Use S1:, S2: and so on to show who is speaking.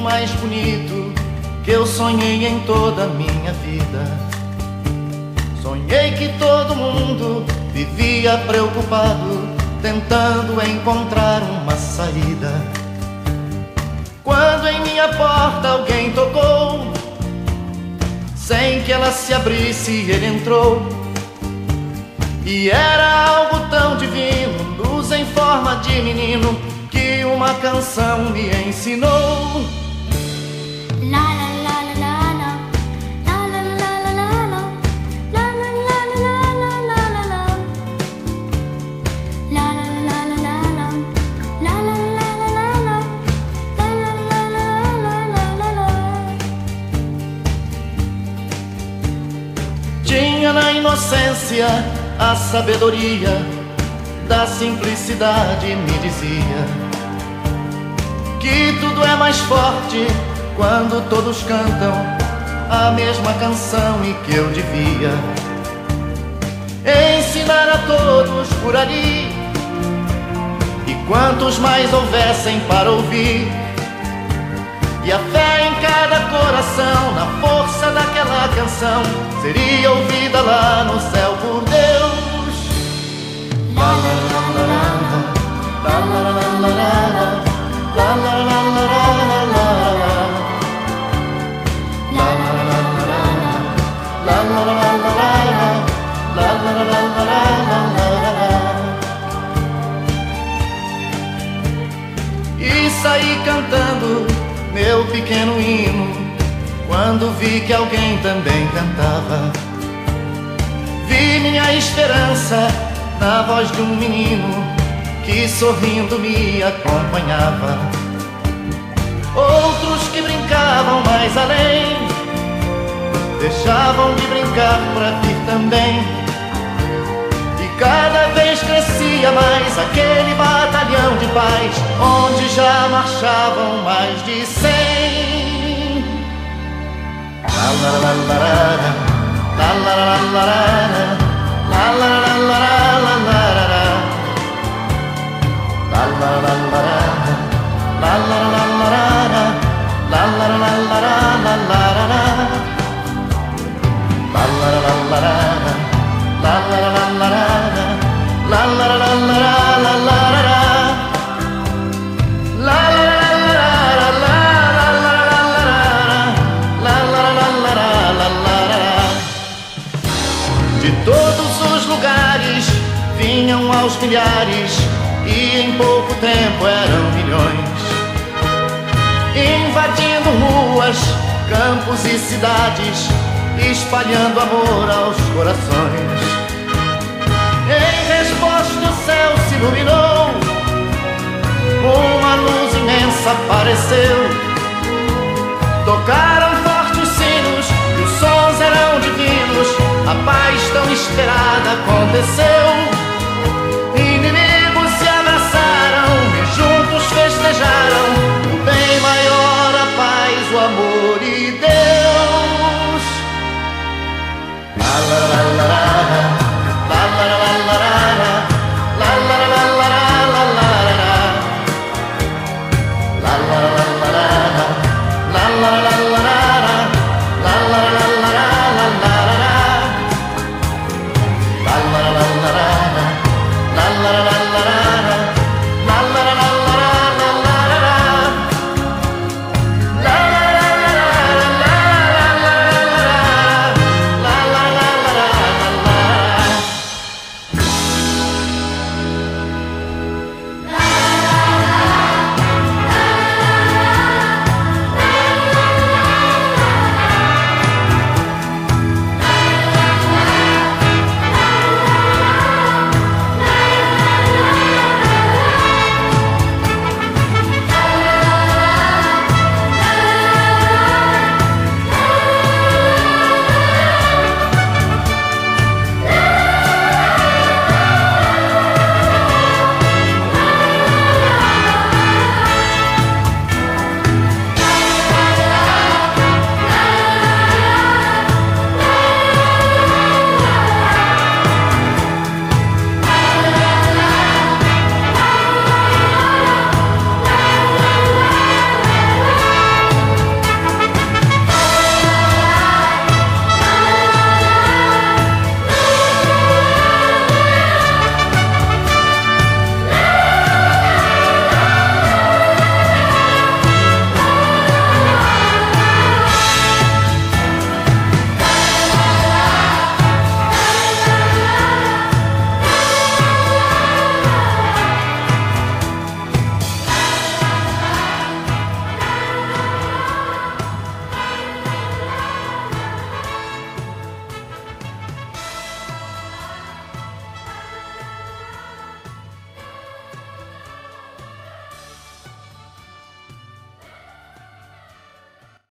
S1: mais bonito que eu sonhei em toda a minha vida. Sonhei que todo mundo vivia preocupado, tentando encontrar uma saída. Quando em minha porta alguém tocou, sem que ela se abrisse, ele entrou. E era algo tão divino, luz em forma de menino, que uma canção me ensinou. Tinha na inocência a sabedoria da simplicidade, me dizia que tudo é mais forte quando todos cantam a mesma canção e que eu devia ensinar a todos por ali, e quantos mais houvessem para ouvir, e a fé em cada coração, na força daquela canção, seria ouvida lá no céu por Deus. La la la la la, la la la la la, la la la la la la, la la la la la, la la la la la la. E saí cantando meu pequeno hino, quando vi que alguém também cantava. Vi minha esperança na voz de um menino que sorrindo me acompanhava. Outros que brincavam mais além, deixavam de brincar pra vir também. E cada vez crescia mais aquele batalhão de paz, onde já marchavam mais de 100. La la la la la, la la la la la, la la la la la la, la la la la la, la la la la la, la la la la la la, la la la la la. De todos os lugares vinham aos milhares, e em pouco tempo eram milhões, invadindo ruas, campos e cidades, espalhando amor aos corações. Em resposta o céu se iluminou, uma luz imensa apareceu. Tocaram fortes sinos e os sons eram divinos, a paz tão esperada aconteceu.